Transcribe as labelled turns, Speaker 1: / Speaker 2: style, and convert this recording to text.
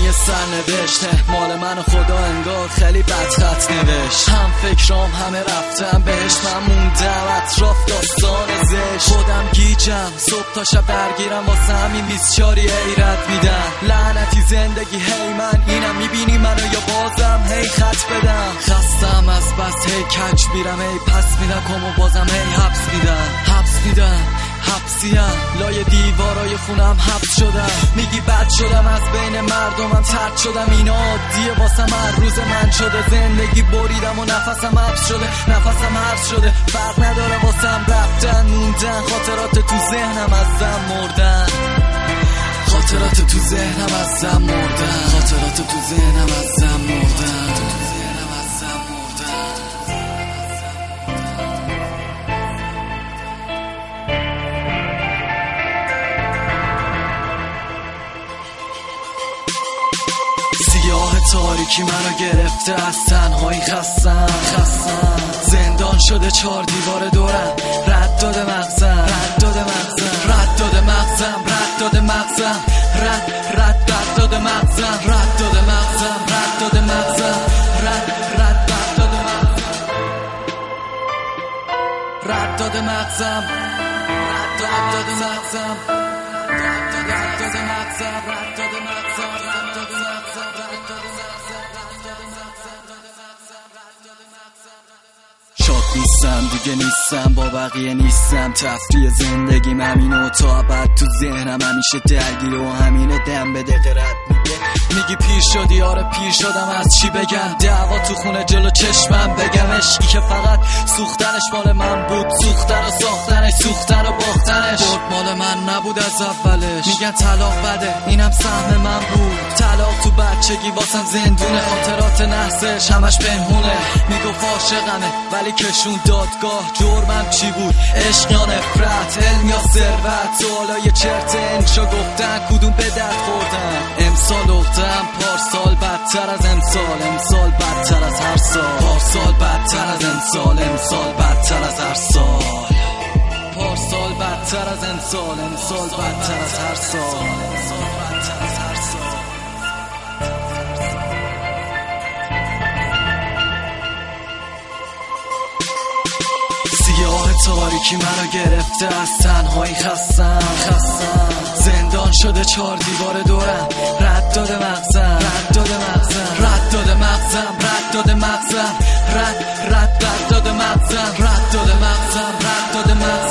Speaker 1: یه سرنوشته مال من و خدا انگار خیلی بد خط نوشت. هم فکرام همه رفتم بهش، من موندم اطراف داستان زشت. خودم گیجم صبح تا شب درگیرم، واسه همین 24 ایرت میدم. لعنتی زندگی هی من اینم، میبینی منو یا بازم هی خط بدم. خستم از بس هی کج میرم، هی پس میدم کمو بازم هی حبس میدم حبسیم لای دیوارای خونم حبس شدم. میگی بد شدم از بین مردمم ترد شدم، اینا عادیه واسم هر روز من شده. زندگی بریدم و نفسم حبس شده فرق نداره واسم رفتن موندن. خاطرات تو ذهنم ازم مردن. سیاه تاریکی منو گرفته، از تنهایی خستم. زندان شده 4 دیوار دورم، رد داده مغزم. شاد نیستم دیگه، نیستم با بقیه، نیستم تفریح زندگیم همینه و تا ابد تو ذهنم همیشه درگیره و همینه. دم به دقیقه رد میگی پیر شدی، آره پیر شدم، از چی بگم؟ دعوا تو خونه جلو چشمم بگم. عشقی که فقط سوختنش مال من بود، سوختن و ساختنش، سوختن و باختنش. برد مال من نبود از اولش. میگن طلاق بده، اینم سهم من بود. طلاق تو بچگی واسم زندونه، خاطرات نحسش همش پنهونه. میگفت عاشقمه ولی کشون دادگاه. جرمم چی بود؟ عشق یا نفرت، علم یا ثروت؟ سوالای چرت انشا گفتن کدوم به درد خوردن. امسال اختم پارسال بدتر از امسال، امسال بدتر از هر سال. پارسال بدتر از امسال، امسال بدتر از هر سال. پارسال بدتر از امسال، امسال بدتر از هر سال. سیاه تاریکی منو گرفته، از تنهایی خستم. زندان شده 4 دیوار دورم، رد داده مغزم. رد داده مغزم.